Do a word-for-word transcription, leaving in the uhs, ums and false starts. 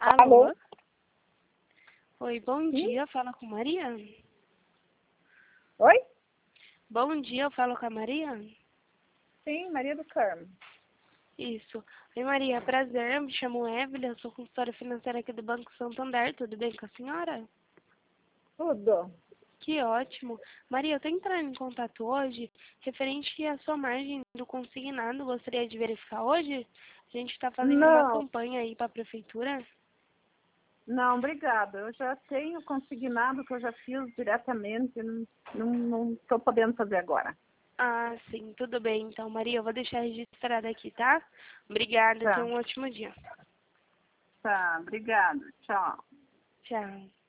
Alô? Alô? Oi, bom Sim? dia, fala com Maria? Oi? Bom dia, eu falo com a Maria? Sim, Maria do Carmo. Isso. Oi, Maria, prazer, eu me chamo Evelyn, eu sou consultora financeira aqui do Banco Santander, tudo bem com a senhora? Tudo. Que ótimo. Maria, eu estou entrando em contato hoje, referente à sua margem do consignado, gostaria de verificar hoje? A gente está fazendo uma Não, campanha aí para a prefeitura. não, obrigada. Eu já tenho consignado que eu já fiz diretamente, não estou podendo fazer agora. Ah, sim, tudo bem. Então, Maria, eu vou deixar registrado aqui, tá? Obrigada, tenha Tá, um ótimo dia. tá, obrigada. Tchau. Tchau.